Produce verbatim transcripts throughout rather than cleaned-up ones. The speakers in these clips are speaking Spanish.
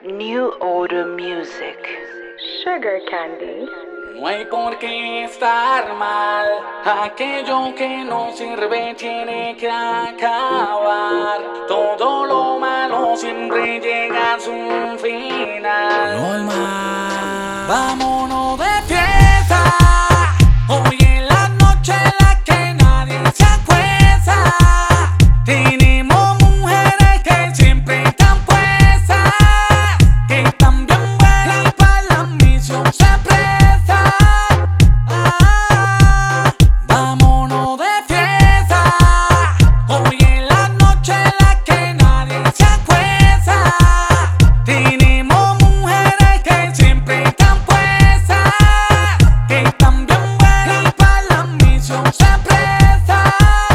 New Order Music. Sugar Candy. No hay por qué estar mal, aquello que no sirve tiene que acabar. Todo lo malo siempre llega a su final. Normal, vámonos de fiesta. Hoy en la noche en la que nadie se acuesta. Tenemos mujeres que siempre están puestas, que están bien buenas y para la misión se prestan. Ah, vámonos de fiesta. Hoy en la noche en la que nadie se acuesta. Tenemos mujeres que siempre están puestas, que están bien buenas y para la misión se prestan.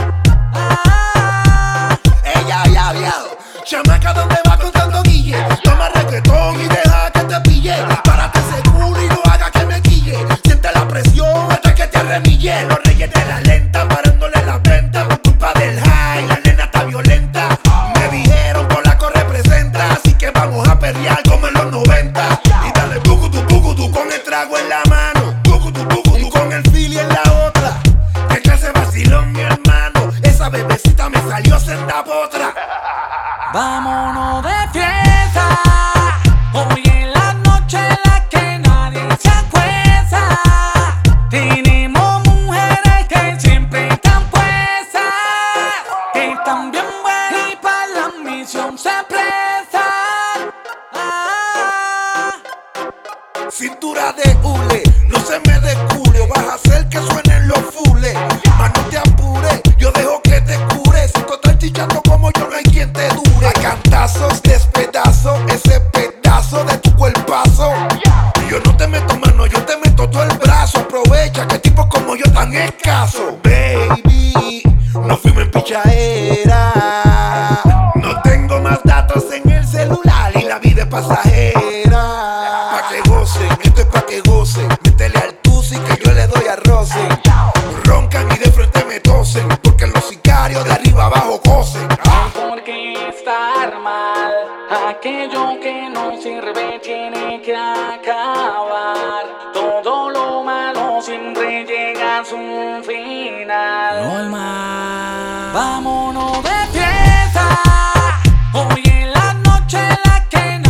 Ah, Ella ya viado, chamaca, ¿dónde va con tanto guille? Toma reggaetón y deja que te pille. Párate seguro y no haga que me quille. Siente la presión hasta que te arremille. Los reyes de la lenta parándole las ventas por culpa del high. La nena está violenta. Me dijeron Polaco representa, así que vamos a perrear como en los noventa. Y dale bugudu bugudu con el trago en la mano, bugudu bugudu con el fili en la otra. Que clase vacilón, mi hermano. Esa bebecita me salió senda potra. vámonos de fiesta. Hoy en la noche en la que nadie se acuesta. Tenemos mujeres que siempre están puestas, que están bien buenas y para la misión se prestan. Ah, Cintura de hule, no se me descule. Vas a hacer que suenen los fules. Más no te apures, yo dejo que te cure. Si tú estás chichando como yo, no hay quien te dure. A cantazos despedazo ese pedazo de tu cuerpazo. Y yo no te meto mano, yo te meto todo el brazo. Aprovecha que tipos como yo tan escaso. Baby, no fuimos en pichadera. No tengo más datos en el celular y la vida es pasajera. Pa' que gocen, esto es pa' que gocen. Métele al tusi que yo le doy a Rosen. Roncan y de frente me tosen, porque los sicarios de arriba abajo cosen. Ah. ¿por qué estar mal? Aquello que no sirve tiene que acabar. Todo lo malo siempre llega a su final. Normal, vámonos de fiesta. Hoy en la noche en la que